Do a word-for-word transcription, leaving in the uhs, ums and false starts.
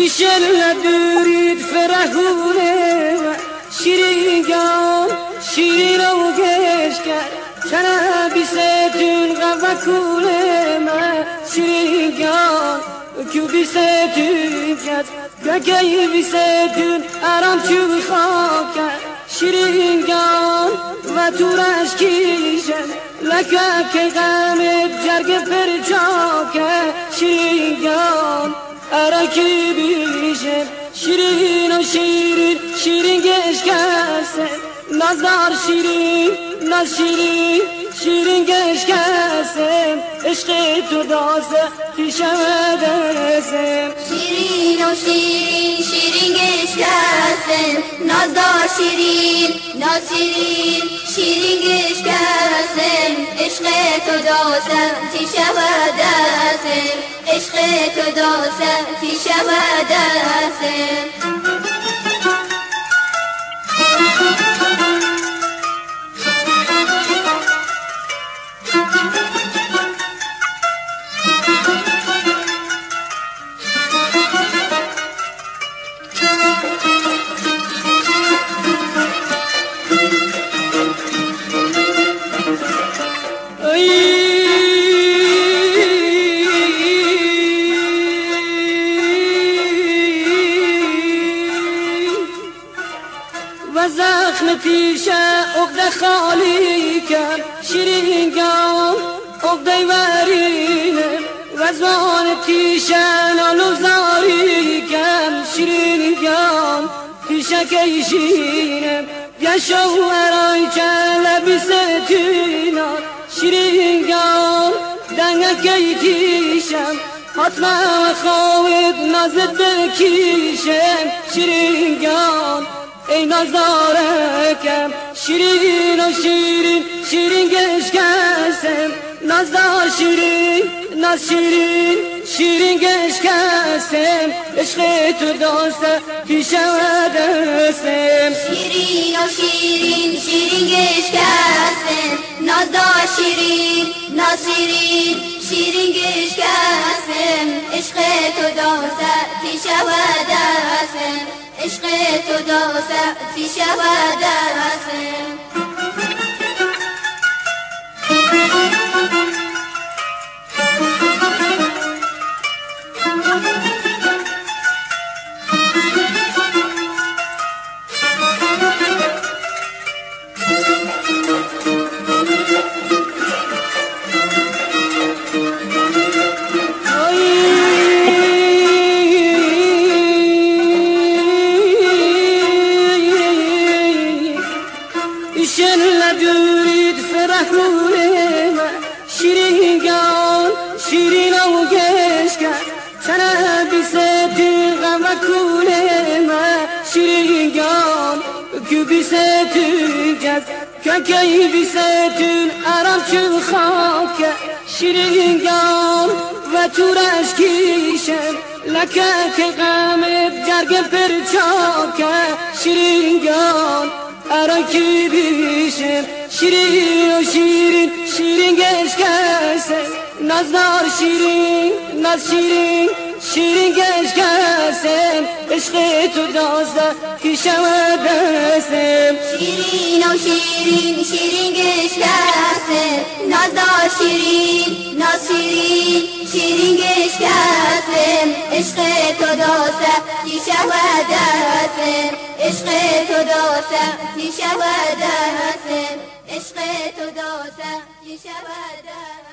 ایشالله دورید فرحونه شیرین گام شیرین و گشکر چنه بیستون غوا کوله من شیرین گام که بیستون کد گگه بیستون ارام چوب خاکر شیرین گام و تو رشکیشن لکه که غمت جرگ پرچاکه شیرین گام ارکی بیشم شیرین و شیرین شیرین گشکسه نازدار شیرین ناز شیرین شیرین گشکسه عشق تو دازه پیشم درسه شیرین و شیرین شیرین گشکسه نازدار شیرین ناز شیرین شیرین گشکسه عشق تو دازه پیشم درسه عشق تو دازه پیشم درسه و زخم پیشه عقده خالی کرد شیرین گام عقده ورینه و زبان پیشه نالو زاری کرد شیرین گام پیشه کشینه بیا شوهرای که لبی ستینا شیرین گام دنگه کیتیشم حتما خواهد نازد بکیشم شیرین گام ای نازدارکم شیرین و شیرین شیرین گشکسم نازدار شیرین ناز شیرین شیرین گشکسم عشق تو داسته پیشم دستم شیرین و شیرین شیرین گشکسم نازدار شیرین ناز شیرین شیرین گشکسم عشق تو داسته پیشم دستم عشق تو داسته پیشم درسه ایشالله دورید فرحونه شیرین گام شیرین و گشکر چنه بیستون غوا کوله من شیرین گام که بیستون کد که بیستون ارام چوب خاکه شیرین گام و تو رشکیشم لکه که غمت جرگ پرچاکه شیرین گام ارکی بیشم شیرین و شیرین شیرین گشکسه نازدار شیرین ناز شیرین شیرین گشکسه عشق تو دازده پیشم دستم شیرین و شیرین شیرین گشکسه نازدار شیرین ناز شیرین شیرین گشکسه عشق تو دازده پیشم دستم عشق تو داسته پیشم دستم عشق تو داسته پیشم دستم